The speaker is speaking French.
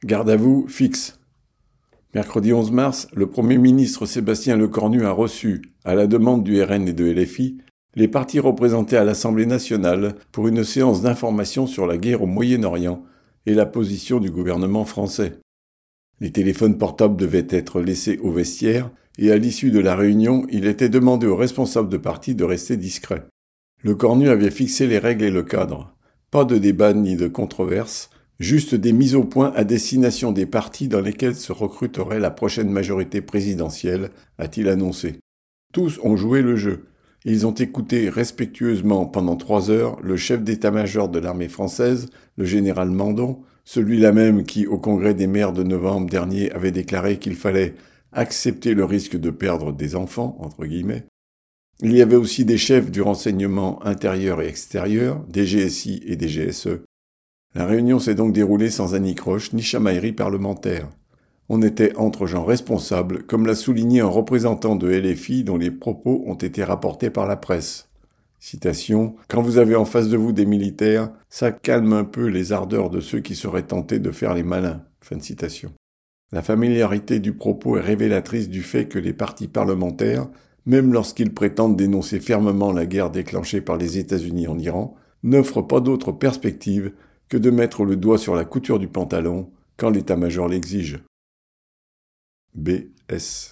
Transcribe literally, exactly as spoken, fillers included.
Garde à vous fixe. Mercredi onze mars, le Premier ministre Sébastien Lecornu a reçu, à la demande du R N et de L F I, les partis représentés à l'Assemblée nationale pour une séance d'information sur la guerre au Moyen-Orient et la position du gouvernement français. Les téléphones portables devaient être laissés au vestiaire et à l'issue de la réunion, il était demandé aux responsables de parti de rester discrets. Lecornu avait fixé les règles et le cadre. Pas de débat ni de controverse, juste des mises au point à destination des partis dans lesquels se recruterait la prochaine majorité présidentielle, a-t-il annoncé. Tous ont joué le jeu. Ils ont écouté respectueusement pendant trois heures le chef d'état-major de l'armée française, le général Mandon, celui-là même qui, au congrès des maires de novembre dernier, avait déclaré qu'il fallait accepter le risque de perdre des enfants, entre guillemets. Il y avait aussi des chefs du renseignement intérieur et extérieur, D G S I et D G S E. La réunion s'est donc déroulée sans anicroche ni chamaillerie parlementaire. On était entre gens responsables, comme l'a souligné un représentant de L F I dont les propos ont été rapportés par la presse. Citation « Quand vous avez en face de vous des militaires, ça calme un peu les ardeurs de ceux qui seraient tentés de faire les malins. » Fin de citation. La familiarité du propos est révélatrice du fait que les partis parlementaires, même lorsqu'ils prétendent dénoncer fermement la guerre déclenchée par les États-Unis en Iran, n'offrent pas d'autre perspective que de mettre le doigt sur la couture du pantalon quand l'état-major l'exige. B S